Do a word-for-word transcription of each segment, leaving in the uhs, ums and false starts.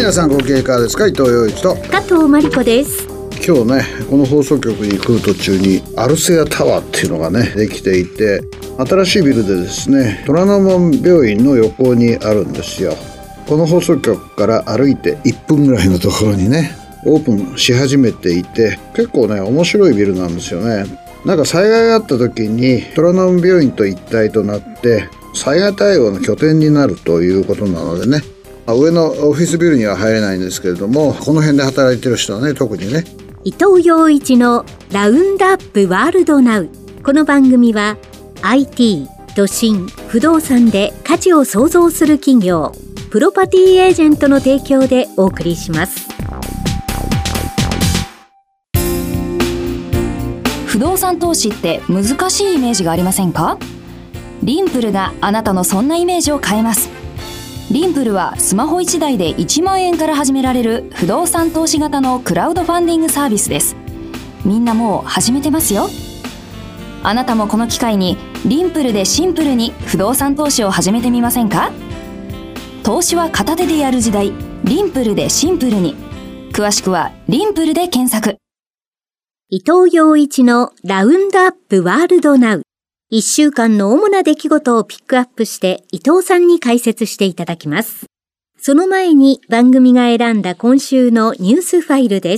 皆さんご機嫌いかがですか。伊藤洋一と加藤真理子です。 今日ね、この放送局に来る途中にアルセアタワーっていうのがねできていて、新しいビルでですね、虎ノ門病院の横にあるんですよ。この放送局から歩いていっぷんぐらいのところにねオープンし始めていて、結構ね面白いビルなんですよね。なんか災害があった時に虎ノ門病院と一体となって災害対応の拠点になるということなのでね、上のオフィスビルには入れないんですけれども、この辺で働いてる人はね特にね。 伊藤洋一のラウンドアップワールドナウ。この番組は アイティー、都心、不動産で価値を創造する企業プロパティエージェントの提供でお送りします。 不動産投資って難しいイメージがありませんか？リンプルがあなたのそんなイメージを変えます。リンプルはスマホいちだいでいちまんえんから始められる不動産投資型のクラウドファンディングサービスです。みんなもう始めてますよ。あなたもこの機会にリンプルでシンプルに不動産投資を始めてみませんか？投資は片手でやる時代、リンプルでシンプルに。詳しくはリンプルで検索。 伊藤洋一のラウンドアップワールドナウ。一週間の主な出来事をピックアップして伊藤さんに解説していただきます。その前に番組が選んだ今週のニュースファイルです。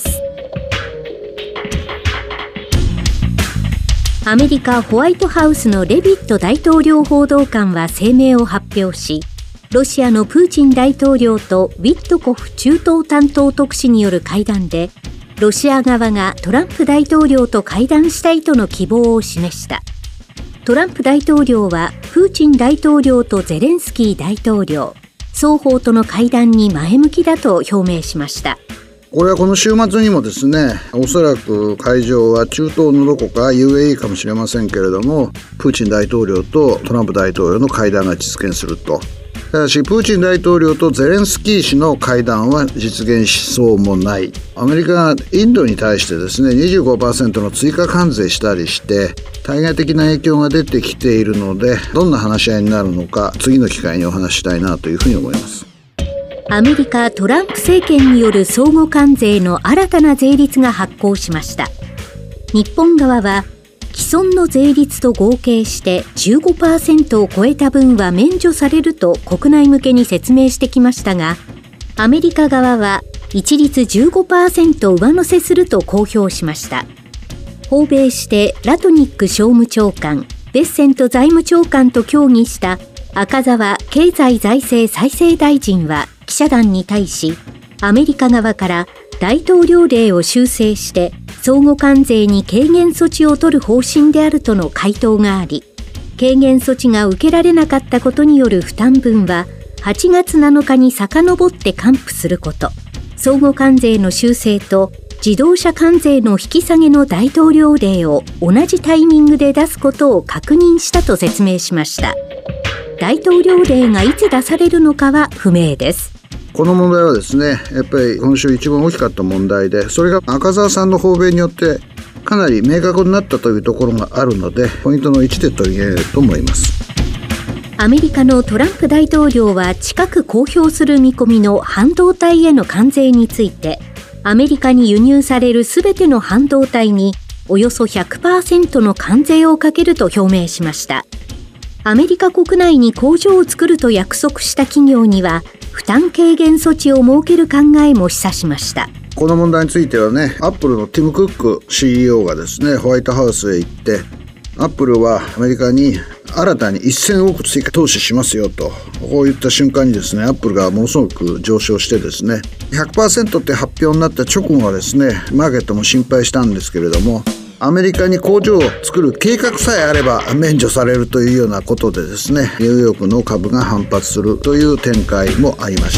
アメリカホワイトハウスのレビット大統領報道官は声明を発表し、ロシアのプーチン大統領とウィットコフ中東担当特使による会談で、ロシア側がトランプ大統領と会談したいとの希望を示した。トランプ大統領はプーチン大統領とゼレンスキー大統領、双方との会談に前向きだと表明しました。 これはこの週末にもですね、おそらく会場は中東のどこか ユーエーイー かもしれませんけれども、プーチン大統領とトランプ大統領の会談が実現すると。ただしプーチン大統領とゼレンスキー氏の会談は実現しそうもない。アメリカがインドに対してですね にじゅうごパーセント の追加関税したりして対外的な影響が出てきているので、どんな話し合いになるのか次の機会にお話したいなというふうに思います。 アメリカトランプ政権による相互関税の新たな税率が発効しました。日本側は既存の税率と合計して じゅうごパーセント を超えた分は免除されると国内向けに説明してきましたが、アメリカ側は一律 じゅうごパーセント 上乗せすると公表しました。訪米してラトニック商務長官、ベッセント財務長官と協議した赤澤経済財政再生大臣は記者団に対し、アメリカ側から大統領令を修正して相互関税に軽減措置を取る方針であるとの回答があり、軽減措置が受けられなかったことによる負担分ははちがつなのかに遡って還付すること、相互関税の修正と自動車関税の引き下げの大統領令を同じタイミングで出すことを確認したと説明しました。大統領令がいつ出されるのかは不明です。 この問題はですね、やっぱり今週一番大きかった問題で、それが赤澤さんの訪米によってかなり明確になったというところがあるので、ポイントのいちで取り上げると思います。 アメリカのトランプ大統領は近く公表する見込みの半導体への関税について、アメリカに輸入されるすべての半導体におよそ ひゃくパーセント の関税をかけると表明しました。アメリカ国内に工場を作ると約束した企業には負担軽減措置を設ける考えも示唆しました。 この問題についてはね、アップルのティム・クック シーイーオー がですねホワイトハウスへ行って、アップルはアメリカに新たにせんおく追加投資しますよとこう言った瞬間にですね、アップルがものすごく上昇してですね ひゃくパーセント って発表になった直後はですね、マーケットも心配したんですけれども、アメリカに工場を作る計画さえあれば免除されるというようなことでですね、ニューヨークの株が反発するという展開もありました。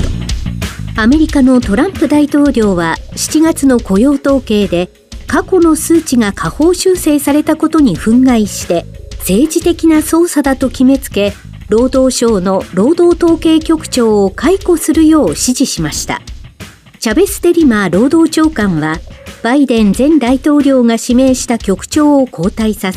アメリカのトランプ大統領はしちがつの雇用統計で過去の数値が下方修正されたことに憤慨して政治的な操作だと決めつけ、労働省の労働統計局長を解雇するよう指示しました。チャベス・デリマー労働長官はバイデン前大統領が指名した局長を交代させ、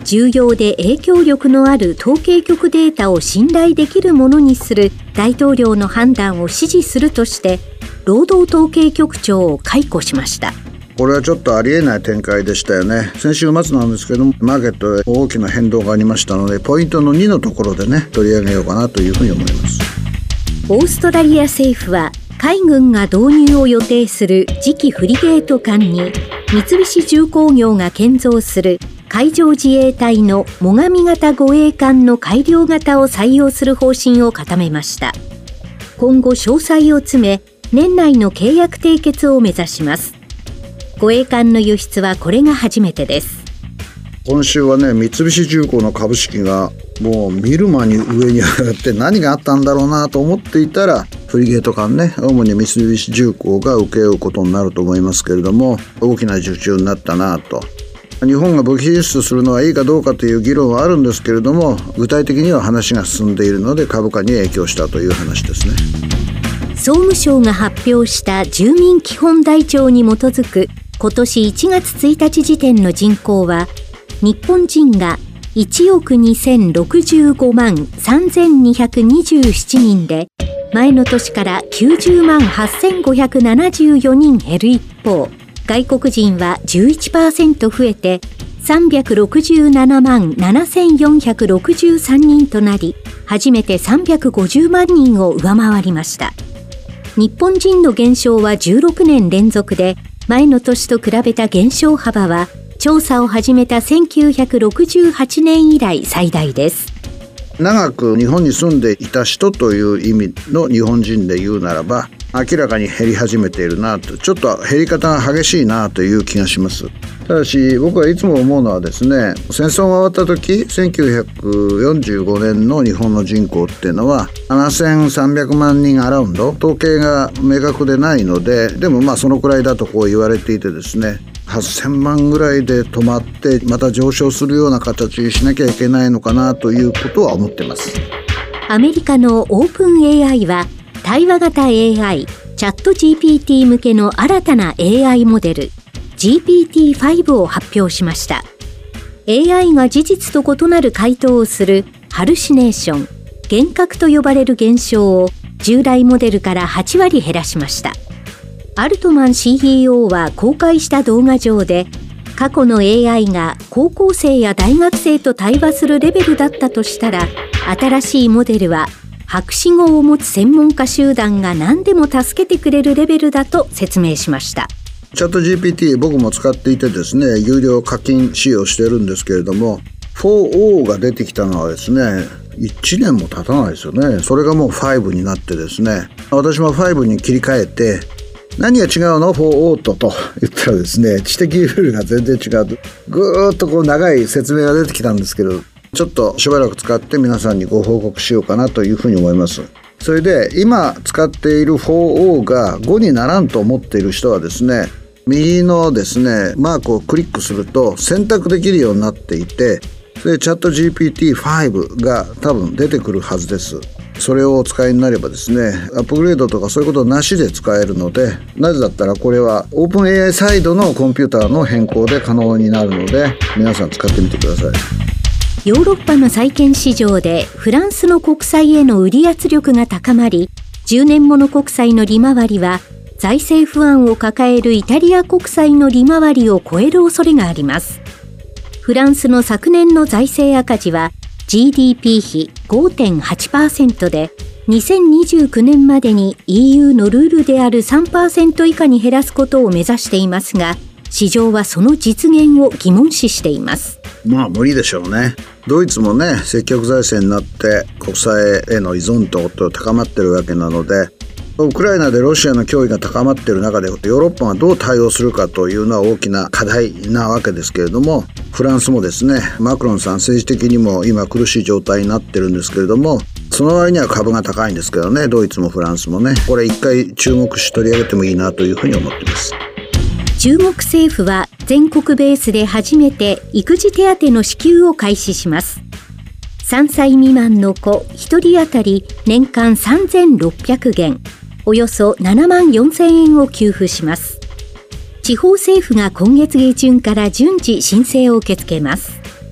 重要で影響力のある統計局データを信頼できるものにする大統領の判断を支持するとして労働統計局長を解雇しました。 これはちょっとありえない展開でしたよね。先週末なんですけども、マーケットで大きな変動がありましたので、ポイントのにのところでね取り上げようかなというふうに思います。 オーストラリア政府は海軍が導入を予定する次期フリゲート艦に三菱重工業が建造する海上自衛隊の最上型護衛艦の改良型を採用する方針を固めました。今後詳細を詰め、年内の契約締結を目指します。護衛艦の輸出はこれが初めてです。 今週はね、三菱重工の株式がもう見る間に上に上がって何があったんだろうなと思っていたら、フリゲート艦ね、主に三菱重工が請け負うことになると思いますけれども、大きな受注になったなと。日本が武器輸出するのはいいかどうかという議論はあるんですけれども、具体的には話が進んでいるので株価に影響したという話ですね。 総務省が発表した住民基本台帳に基づく今年いちがつついたち時点の人口は、日本人がいちおくにせんろくじゅうごまんさんぜんにひゃくにじゅうななにんで、前の年からきゅうじゅうまんはっせんごひゃくななじゅうよにん減る一方、外国人は じゅういちパーセント 増えてさんびゃくろくじゅうななまんななせんよんひゃくろくじゅうさんにんとなり、初めてさんびゃくごじゅうまんにんを上回りました。日本人の減少はじゅうろくねん連続で、前の年と比べた減少幅は調査を始めたせんきゅうひゃくろくじゅうはちねん以来最大です。 長く日本に住んでいた人という意味の日本人で言うならば、明らかに減り始めているなと、ちょっと減り方が激しいなという気がします。ただし僕はいつも思うのはですね、戦争が終わった時せんきゅうひゃくよんじゅうごねんの日本の人口っていうのはななせんさんびゃくまんにんアラウンド、統計が明確でないので、でもまあそのくらいだとこう言われていてですね、はっせんまんぐらいで止まってまた上昇するような形にしなきゃいけないのかなということは思ってます。 アメリカのオープン エーアイ は対話型 エーアイ チャット ジーピーティー 向けの新たな エーアイ モデル ジーピーティーファイブ を発表しました。 エーアイ が事実と異なる回答をするハルシネーション、幻覚と呼ばれる現象を従来モデルからはちわり減らしました。アルトマン シーイーオー は公開した動画上で、過去の エーアイ が高校生や大学生と対話するレベルだったとしたら、新しいモデルは博士号を持つ専門家集団が何でも助けてくれるレベルだと説明しました。 チャット ジーピーティー 僕も使っていてですね、有料課金使用してるんですけれども、フォーオー が出てきたのはですね、いちねんも経たないですよね。それがもうファイブになってですね、私もファイブに切り替えて、何が違うの フォーオー とと言ったらですね、知的ルールが全然違うと、ぐーっとこう長い説明が出てきたんですけど、ちょっとしばらく使って皆さんにご報告しようかなというふうに思います。それで今使っている フォーオー がごにならんと思っている人はですね、右のですねマークをクリックすると選択できるようになっていて、でチャット ジーピーティーファイブ が多分出てくるはずです。それをお使いになればですね、アップグレードとかそういうことなしで使えるので、なぜだったらこれはオープン エーアイ サイドのコンピューターの変更で可能になるので、皆さん使ってみてください。 ヨーロッパの債券市場でフランスの国債への売り圧力が高まり、じゅうねんもの国債の利回りは財政不安を抱えるイタリア国債の利回りを超える恐れがあります。フランスの昨年の財政赤字は ジーディーピー 比 ごてんはちパーセント で、にせんにじゅうきゅうねんまでに イーユー のルールである さんパーセント 以下に減らすことを目指していますが、市場はその実現を疑問視しています。 まあ無理でしょうね。ドイツもね、積極財政になって国債への依存度と高まってるわけなので、ウクライナでロシアの脅威が高まっている中でヨーロッパがどう対応するかというのは大きな課題なわけですけれども、フランスもですね、マクロンさん政治的にも今苦しい状態になってるんですけれども、その割には株が高いんですけどね、ドイツもフランスもね、これ一回注目し取り上げてもいいなというふうに思っています。 中国政府は全国ベースで初めて育児手当の支給を開始します。さんさい未満の子ひとり当たり年間さんぜんろっぴゃくげん、およそななまんよんせんえんを給付します。地方政府が今月下旬から順次申請を受け付けます。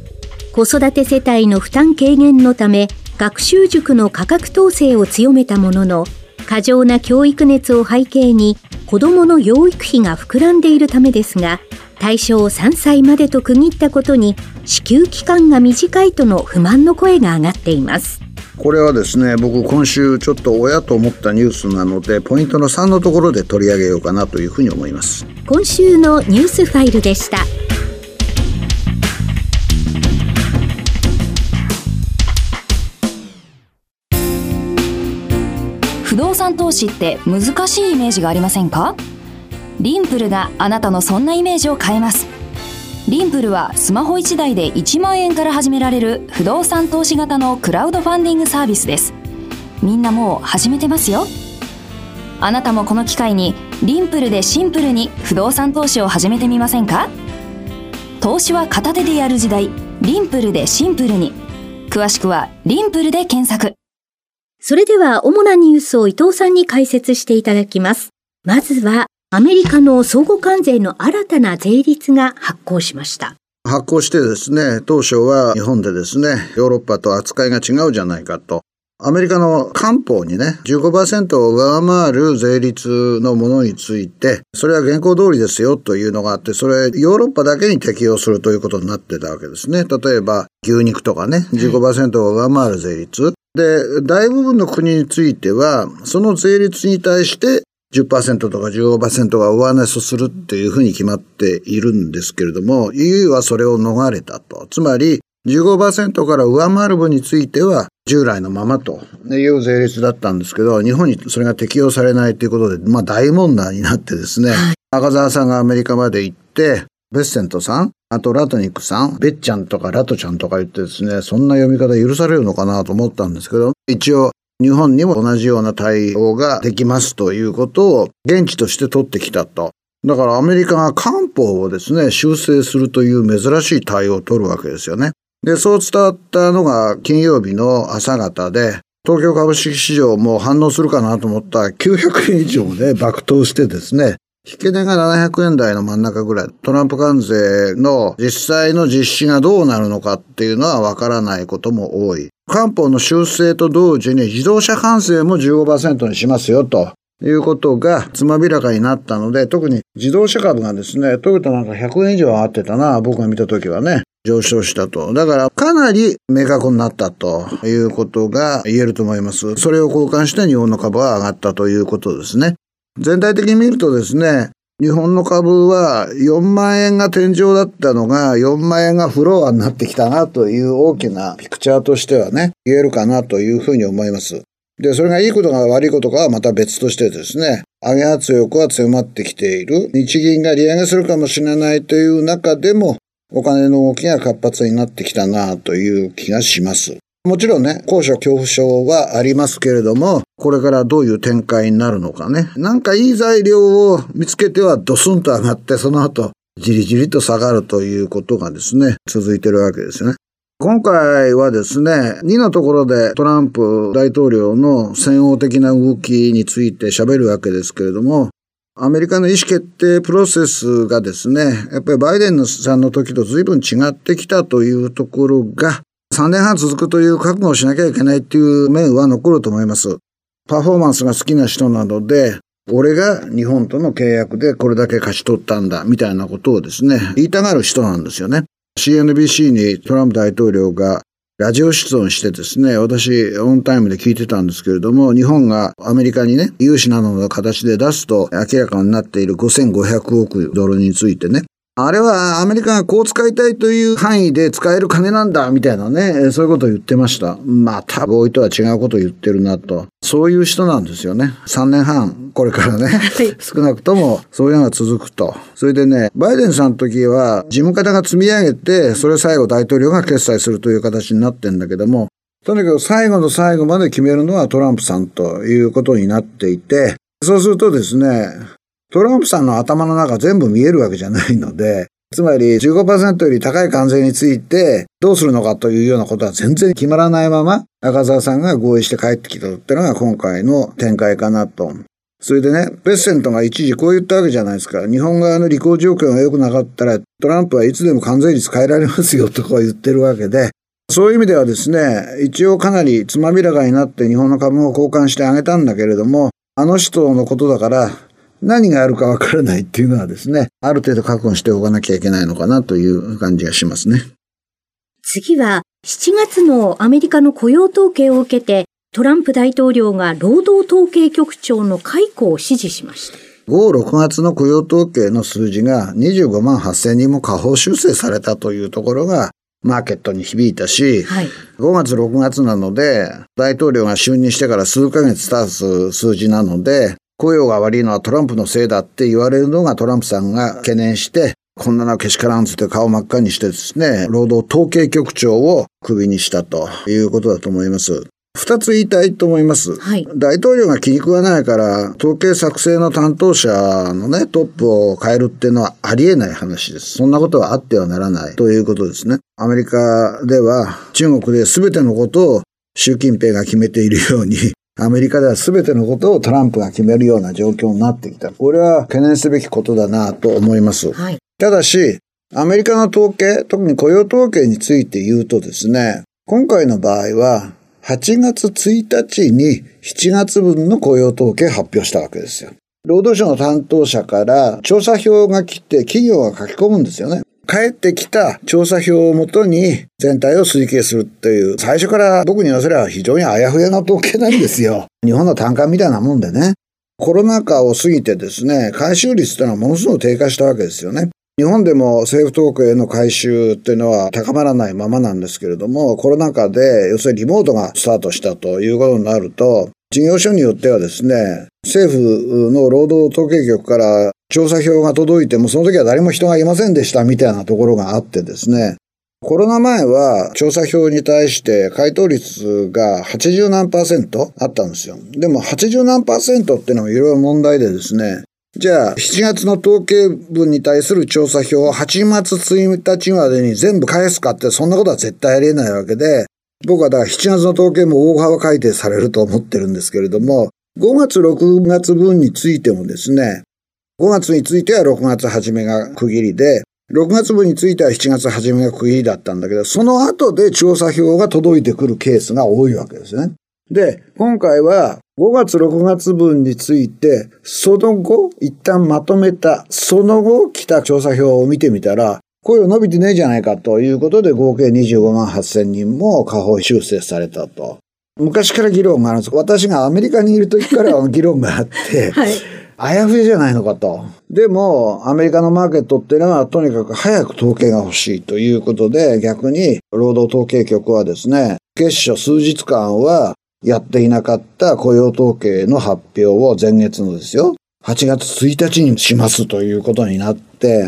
子育て世帯の負担軽減のため、学習塾の価格統制を強めたものの、過剰な教育熱を背景に子どもの養育費が膨らんでいるためですが、対象をさんさいまでと区切ったことに支給期間が短いとの不満の声が上がっています。 これはですね、僕今週ちょっと親と思ったニュースなので、ポイントのさんのところで取り上げようかなというふうに思います。 今週のニュースファイルでした。 不動産投資って難しいイメージがありませんか？リンプルがあなたのそんなイメージを変えます。リンプルはスマホいちだいでいちまんえんから始められる不動産投資型のクラウドファンディングサービスです。みんなもう始めてますよ。あなたもこの機会にリンプルでシンプルに不動産投資を始めてみませんか？投資は片手でやる時代、リンプルでシンプルに。詳しくはリンプルで検索。 それでは主なニュースを伊藤さんに解説していただきます。まずはアメリカの相互関税の新たな税率が発行しました。 発行してですね、当初は日本でですね、ヨーロッパと扱いが違うじゃないかと。アメリカの官報にね、じゅうごパーセント を上回る税率のものについて、それは現行通りですよというのがあって、それヨーロッパだけに適用するということになってたわけですね。例えば牛肉とかね、じゅうごパーセント を上回る税率。で、大部分の国については、その税率に対して、じゅっパーセント とか じゅうごパーセント が上乗せするっていうふうに決まっているんですけれども、イーユー はそれを逃れたと。つまり、じゅうごパーセント から上回る分については、従来のままという税率だったんですけど、日本にそれが適用されないということで、まあ大問題になってですね、赤澤さんがアメリカまで行って、ベッセントさん、あとラトニックさん、ベッちゃんとかラトちゃんとか言ってですね、そんな読み方許されるのかなと思ったんですけど、一応、日本にも同じような対応ができますということを現地として取ってきたと。だからアメリカが官報をですね、修正するという珍しい対応を取るわけですよね。で、そう伝わったのが金曜日の朝方で、東京株式市場も反応するかなと思ったらきゅうひゃくえん以上ね、爆投してですね、引け値がななひゃくえん台の真ん中ぐらい、トランプ関税の実際の実施がどうなるのかっていうのはわからないことも多い。官報の修正と同時に自動車関税も じゅうごパーセント にしますよということがつまびらかになったので、特に自動車株がですね、トヨタなんかひゃくえん以上上がってたな、僕が見た時はね、上昇したと。だからかなり明確になったということが言えると思います。それを交換して日本の株は上がったということですね。全体的に見るとですね、日本の株はよんまんえんが天井だったのがよんまんえんがフロアになってきたなという大きなピクチャーとしてはね、言えるかなというふうに思います。で、それがいいことか悪いことかはまた別としてですね、上げ圧力は強まってきている。日銀が利上げするかもしれないという中でも、お金の動きが活発になってきたなという気がします。もちろんね、高所恐怖症はありますけれども、これからどういう展開になるのかね。なんかいい材料を見つけてはドスンと上がって、その後、じりじりと下がるということがですね、続いてるわけですよね。今回はですね、にのところでトランプ大統領の戦王的な動きについて喋るわけですけれども、アメリカの意思決定プロセスがですね、やっぱりバイデンさんの時と随分違ってきたというところが、さんねんはん続くという覚悟をしなきゃいけないっていう面は残ると思います。パフォーマンスが好きな人なので、俺が日本との契約でこれだけ勝ち取ったんだみたいなことをですね、言いたがる人なんですよね。シーエヌビーシー にトランプ大統領がラジオ出演してですね、私オンタイムで聞いてたんですけれども、日本がアメリカにね、融資などの形で出すと明らかになっているごせんごひゃくおくドルについてね、あれはアメリカがこう使いたいという範囲で使える金なんだみたいなね、そういうことを言ってました。また合意とは違うことを言ってるなと。そういう人なんですよね。さんねんはんこれからね、少なくともそういうのが続くと。それでね、バイデンさんの時は事務方が積み上げて、それ最後大統領が決裁するという形になってんだけども、とにかく最後の最後まで決めるのはトランプさんということになっていて、そうするとですね、トランプさんの頭の中全部見えるわけじゃないので、つまり じゅうごパーセント より高い関税についてどうするのかというようなことは全然決まらないまま赤澤さんが合意して帰ってきたっていうのが今回の展開かなと。それでね、ベッセントが一時こう言ったわけじゃないですか。日本側の履行状況が良くなかったらトランプはいつでも関税率変えられますよとか言ってるわけで、そういう意味ではですね、一応かなりつまびらかになって日本の株を交換してあげたんだけれども、あの人のことだから何があるかわからないっていうのはですね、ある程度覚悟しておかなきゃいけないのかなという感じがしますね。 次はしちがつのアメリカの雇用統計を受けて、トランプ大統領が労働統計局長の解雇を指示しました。 ご、ろくがつの雇用統計の数字がにじゅうごまんはっせんにんも下方修正されたというところがマーケットに響いたし、はい、ごがつろくがつなので大統領が就任してから数ヶ月経つ数字なので、雇用が悪いのはトランプのせいだって言われるのがトランプさんが懸念して、こんなのけしからんつって顔真っ赤にしてですね、労働統計局長をクビにしたということだと思います。二つ言いたいと思います。はい、大統領が気に食わないから統計作成の担当者のねトップを変えるっていうのはありえない話です。そんなことはあってはならないということですね。アメリカでは中国で全てのことを習近平が決めているように、アメリカでは全てのことをトランプが決めるような状況になってきた。これは懸念すべきことだなと思います。はい、ただしアメリカの統計、特に雇用統計について言うとですね、今回の場合ははちがつついたちにしちがつぶんの雇用統計を発表したわけですよ。労働省の担当者から調査票が来て企業が書き込むんですよね。帰ってきた調査票をもとに全体を推計するっていう、最初から僕に言わせれば非常にあやふやな統計なんですよ。日本の単価みたいなもんでね。コロナ禍を過ぎてですね、回収率ってのはものすごく低下したわけですよね。日本でも政府統計の回収っていうのは高まらないままなんですけれども、コロナ禍で要するにリモートがスタートしたということになると、事業所によってはですね、政府の労働統計局から調査票が届いてもその時は誰も人がいませんでしたみたいなところがあってですね、コロナ前は調査票に対して回答率がはちじゅうなんパーセントあったんですよ。でもはちじゅうなんパーセントっていうのもいろいろ問題でですね、じゃあしちがつの統計分に対する調査票をはちがつついたちまでに全部返すかって、そんなことは絶対ありえないわけで、僕はだからしちがつの統計も大幅改定されると思ってるんですけれども、ごがつろくがつぶんについてもですね、ごがつについてはろくがつ初めが区切りで、ろくがつぶんについてはしちがつ初めが区切りだったんだけど、その後で調査票が届いてくるケースが多いわけですね。で、今回はごがつろくがつぶんについて、その後、一旦まとめた、その後来た調査票を見てみたら、雇用伸びてねえじゃないかということで、合計にじゅうごまんはっせんにんも下方修正されたと。昔から議論があるんです。私がアメリカにいる時からは議論があって、はい、あやふやじゃないのかと。でも、アメリカのマーケットっていうのは、とにかく早く統計が欲しいということで、逆に労働統計局はですね、月初数日間は、やっていなかった雇用統計の発表を前月のですよ、はちがつついたちにしますということになって、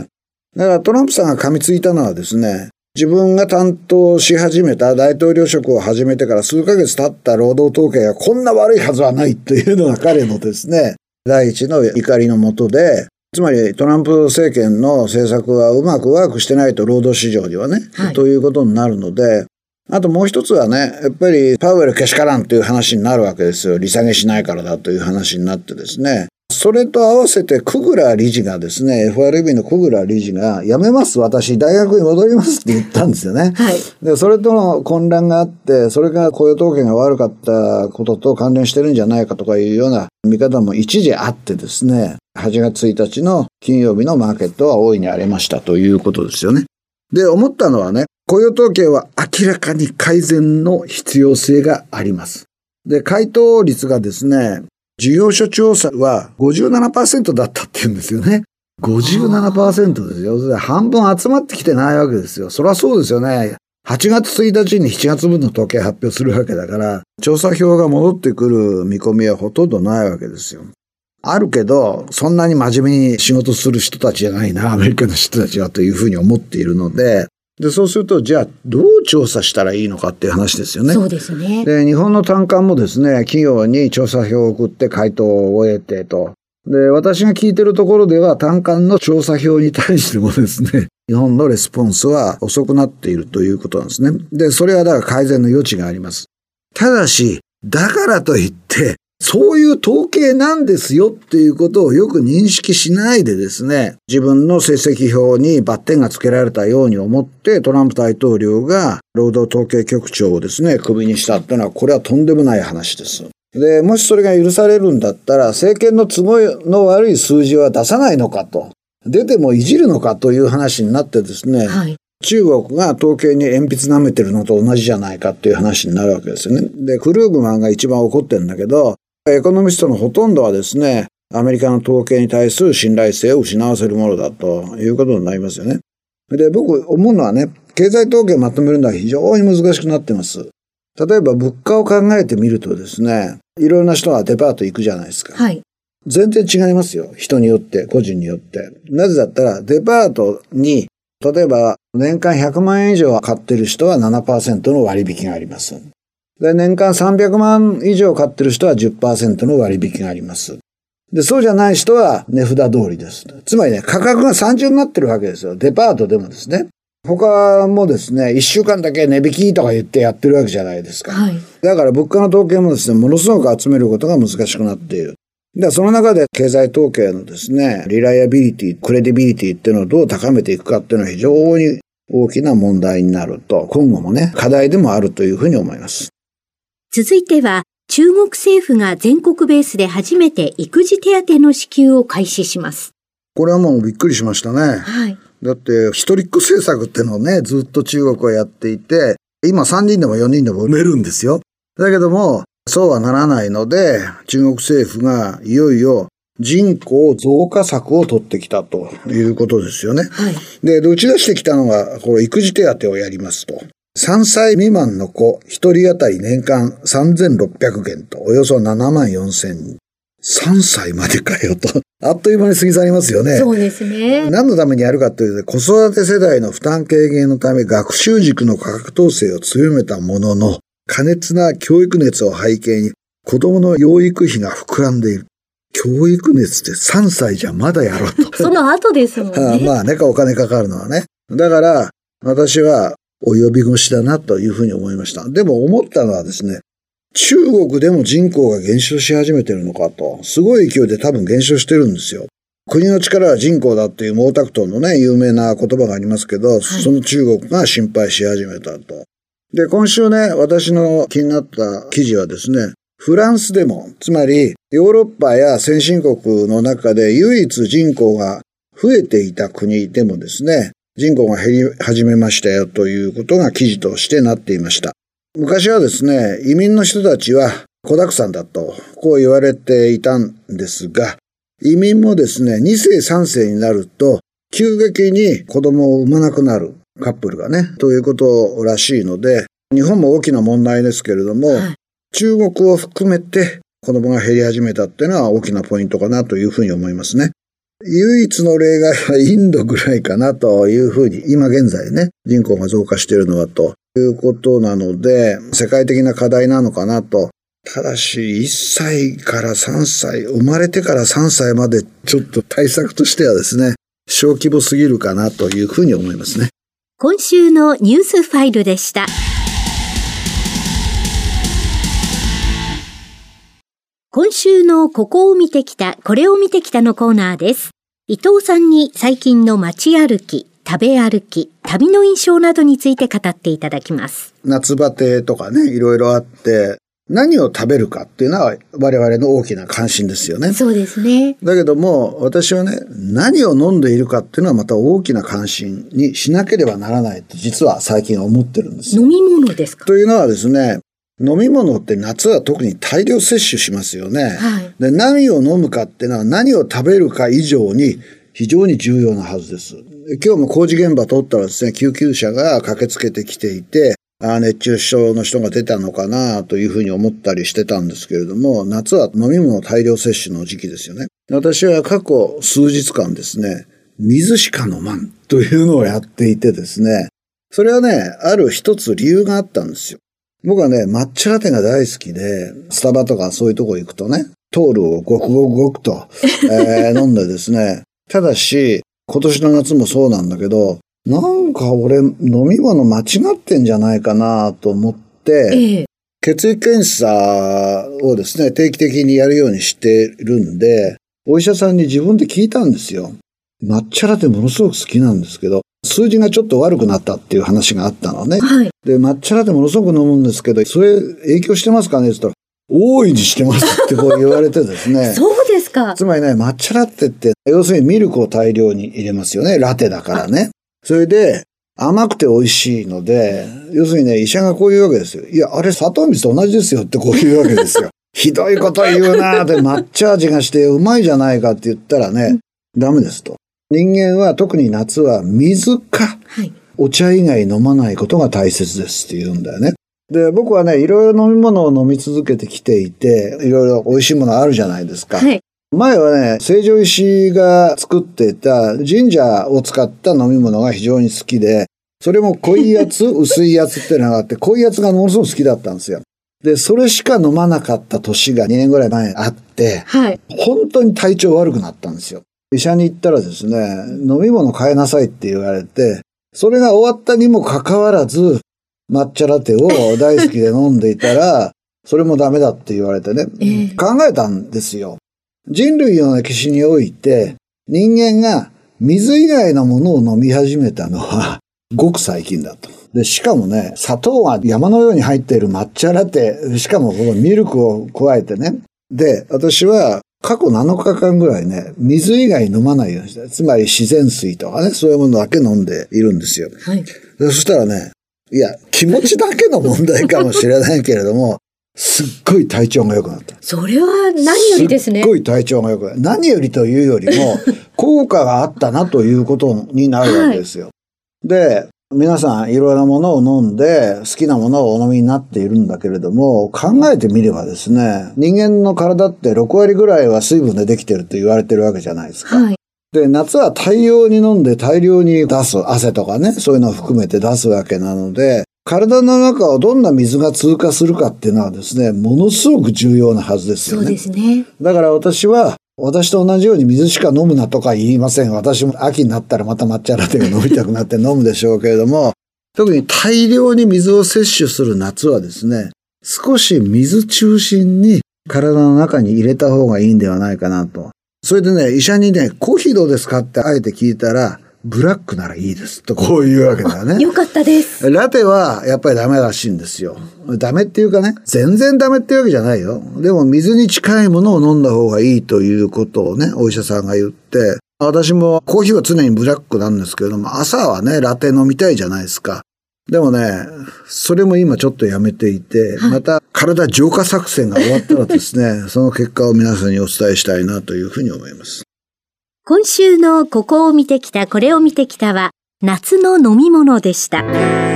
だからトランプさんが噛みついたのはですね、自分が担当し始めた大統領職を始めてから数ヶ月経った労働統計がこんな悪いはずはないというのが彼のですね、第一の怒りのもとで、つまりトランプ政権の政策はうまくワークしてないと労働市場にはね、はい、ということになるので、あともう一つはね、やっぱりパウエルけしからんという話になるわけですよ。利下げしないからだという話になってですね。それと合わせてクグラー理事がですね、エフアールビー のクグラー理事が辞めます、私大学に戻りますって言ったんですよね。はい。で、それとの混乱があって、それが雇用統計が悪かったことと関連してるんじゃないかとかいうような見方も一時あってですね、はちがつついたちの金曜日のマーケットは大いに荒れましたということですよね。で、思ったのはね、雇用統計は明らかに改善の必要性があります。で、回答率がですね、事業所調査は ごじゅうななパーセント だったっていうんですよね。ごじゅうななパーセント ですよ。半分集まってきてないわけですよ。そりゃそうですよね。はちがつついたちにしちがつぶんの統計発表するわけだから、調査票が戻ってくる見込みはほとんどないわけですよ。あるけど、そんなに真面目に仕事する人たちじゃないな、アメリカの人たちはというふうに思っているので、で、そうすると、じゃあ、どう調査したらいいのかっていう話ですよね。 そうですね。 で、日本の単価もですね、企業に調査票を送って回答を得てと。で、私が聞いてるところでは、単価の調査票に対してもですね、日本のレスポンスは遅くなっているということなんですね。で、それはだから改善の余地があります。ただし、だからといって、 そういう統計なんですよっていうことをよく認識しないでですね、自分の成績表にバッテンがつけられたように思ってトランプ大統領が労働統計局長をですね、クビにしたっていうのは、これはとんでもない話です。で、もしそれが許されるんだったら、政権の都合の悪い数字は出さないのかと、出てもいじるのかという話になってですね、はい、中国が統計に鉛筆舐めてるのと同じじゃないかっていう話になるわけですよね。で、クルーグマンが一番怒ってるんだけど、エコノミストのほとんどはですね、アメリカの統計に対する信頼性を失わせるものだということになりますよね。で、僕思うのはね、経済統計をまとめるのは非常に難しくなってます。例えば物価を考えてみるとですね、いろんな人がデパート行くじゃないですか。はい。全然違いますよ。人によって、個人によって。なぜだったら、デパートに、例えば年間ひゃくまんえん以上買ってる人は ななパーセント の割引があります。で、年間さんびゃくまん以上買ってる人は じゅっパーセント の割引があります。で、そうじゃない人は値札通りです。つまりね、価格が三重になってるわけですよ。デパートでもですね。他もですね、いっしゅうかんだけ値引きとか言ってやってるわけじゃないですか。はい。だから物価の統計もですね、ものすごく集めることが難しくなっている。で、その中で経済統計のですね、リライアビリティ、クレディビリティっていうのをどう高めていくかっていうのは非常に大きな問題になると、今後もね、課題でもあるというふうに思います。 続いては、中国政府が全国ベースで初めて育児手当の支給を開始します。 これはもうびっくりしましたね。はい。だって、一人っ子政策っていうのをね、ずっと中国はやっていて、今さんにんでもよにんでも産めるんですよ。だけども、そうはならないので、中国政府がいよいよ人口増加策を取ってきたということですよね。はい。で、打ち出してきたのが、これ育児手当をやりますと。さんさい未満の子、一人当たり年間さんぜんろっぴゃくげんと、およそななまんよんせんにん。さんさいまでかよと。あっという間に過ぎ去りますよね。 そうですね。 何のためにやるかというと、子育て世代の負担軽減のため、学習塾の価格統制を強めたものの、過熱な教育熱を背景に、子供の養育費が膨らんでいる。教育熱ってさんさいじゃまだやろうと。 その後ですもんね。 まあね、お金かかるのはね。だから、私は、及び腰だなというふうに思いました。でも思ったのはですね、中国でも人口が減少し始めてるのかと。すごい勢いで多分減少してるんですよ。国の力は人口だっていう毛沢東のね、有名な言葉がありますけど、はい、その中国が心配し始めたと。で、今週ね、私の気になった記事はですね、フランスでも、つまりヨーロッパや先進国の中で唯一人口が増えていた国でもですね、人口が減り始めましたよということが記事としてなっていました。昔はですね、移民の人たちは子沢山だと、こう言われていたんですが、移民もですね、にせいさんせいになると、急激に子供を産まなくなるカップルがね、ということらしいので、日本も大きな問題ですけれども、はい、中国を含めて子供が減り始めたっていうのは大きなポイントかなというふうに思いますね。唯一の例外はインドぐらいかなというふうに、今現在ね、人口が増加しているのはということなので、世界的な課題なのかなと。ただし、いっさいからさんさい、生まれてからさんさいまでちょっと対策としてはですね、小規模すぎるかなというふうに思いますね。 今週のニュースファイルでした。今週のここを見てきた、これを見てきたのコーナーです。伊藤さんに最近の街歩き、食べ歩き、旅の印象などについて語っていただきます。 夏バテとかね、いろいろあって、何を食べるかっていうのは我々の大きな関心ですよね。 そうですね。 だけども、私はね、何を飲んでいるかっていうのはまた大きな関心にしなければならないと、実は最近は思ってるんですよ。 飲み物ですか？ というのはですね、飲み物って夏は特に大量摂取しますよね。はい、で、何を飲むかっていうのは何を食べるか以上に非常に重要なはずです。今日も工事現場通ったらですね、救急車が駆けつけてきていて、あ熱中症の人が出たのかなというふうに思ったりしてたんですけれども、夏は飲み物大量摂取の時期ですよね。私は過去数日間ですね、水しか飲まんというのをやっていてですね、それはね、ある一つ理由があったんですよ。僕はね、抹茶ラテが大好きで、スタバとかそういうとこ行くとね、トールをごくごくごくと、えー、飲んでですね、ただし、今年の夏もそうなんだけど、なんか俺飲み物間違ってんじゃないかなと思って、ええ、 血液検査をですね、定期的にやるようにしてるんで、お医者さんに自分で聞いたんですよ。抹茶ラテものすごく好きなんですけど、数字がちょっと悪くなったっていう話があったのね。 はい。 で、抹茶ラテものすごく飲むんですけど、それ影響してますかねって言ったら、大いにしてますってこう言われてですね。 そうですか。 つまりね、抹茶ラテって、要するにミルクを大量に入れますよね。ラテだからね。それで、甘くて美味しいので、要するにね、医者がこう言うわけですよ。いや、あれ砂糖水と同じですよってこう言うわけですよ。ひどいこと言うなーって抹茶味がしてうまいじゃないかって言ったらね、ダメですと。人間は特に夏は水か、はい、お茶以外飲まないことが大切ですって言うんだよね。で、僕はね、いろいろ飲み物を飲み続けてきていて、いろいろ美味しいものあるじゃないですか。はい、前はね、成城石井が作っていたジンジャーを使った飲み物が非常に好きで、それも濃いやつ、薄いやつっていうのがあって、濃いやつがものすごく好きだったんですよ。で、それしか飲まなかった年がにねんぐらい前にあって、はい、本当に体調悪くなったんですよ。医者に行ったらですね、飲み物変えなさいって言われて、それが終わったにもかかわらず、抹茶ラテを大好きで飲んでいたら、それもダメだって言われてね、えー、考えたんですよ。人類の歴史において、人間が水以外のものを飲み始めたのは、ごく最近だと。で、しかもね、砂糖が山のように入っている抹茶ラテ、しかもこのミルクを加えてね。で、私は過去なのかかんぐらいね、水以外飲まないようにして、つまり自然水とかね、そういうものだけ飲んでいるんですよ。はい。でそしたらね、いや、気持ちだけの問題かもしれないけれども、すっごい体調が良くなった。 それは何よりですね。 すっごい体調が良くなった。何よりというよりも、効果があったなということになるわけですよ。はい、で、皆さんいろいろなものを飲んで好きなものをお飲みになっているんだけれども、考えてみればですね、人間の体ってろくわりぐらいは水分でできてると言われてるわけじゃないですか。はい、で、夏は大量に飲んで大量に出す、汗とかね、そういうのを含めて出すわけなので、体の中をどんな水が通過するかっていうのはですね、ものすごく重要なはずですよね。 そうですね。 だから私は、私と同じように水しか飲むなとか言いません。私も秋になったらまた抹茶ラテが飲みたくなって飲むでしょうけれども、特に大量に水を摂取する夏はですね、少し水中心に体の中に入れた方がいいんではないかなと。それでね、医者にね、コーヒーどうですかってあえて聞いたら、ブラックならいいですとこういうわけだよね。 よかったです。 ラテはやっぱりダメらしいんですよ。ダメっていうかね、全然ダメっていうわけじゃないよ。でも水に近いものを飲んだ方がいいということをね、お医者さんが言って、私もコーヒーは常にブラックなんですけれども、朝はね、ラテ飲みたいじゃないですか。でもね、それも今ちょっとやめていて、はい、また体浄化作戦が終わったらですね、その結果を皆さんにお伝えしたいなというふうに思います。 今週のここを見てきた、これを見てきたは、夏の飲み物でした。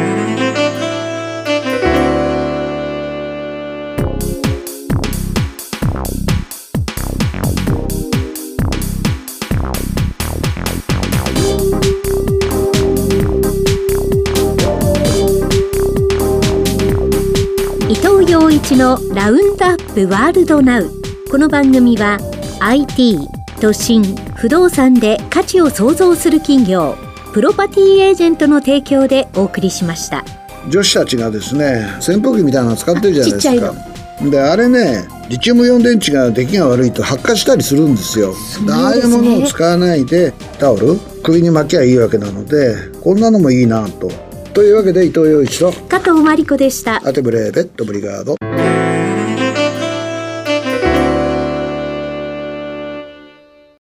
伊藤洋一のラウンドアップワールドナウ。この番組は アイティー、都心、不動産で価値を創造する企業プロパティエージェントの提供でお送りしました。 女子たちがですね、扇風機みたいなの使ってるじゃないですか。 ちっちゃいので、あれね、リチウムイオン電池が出来が悪いと発火したりするんですよ。 そうですね。 ああいうものを使わないでタオル首に巻きゃいいわけなので、こんなのもいいなと。というわけで伊藤洋一と加藤真理子でした。 アテブレーベットブリガード。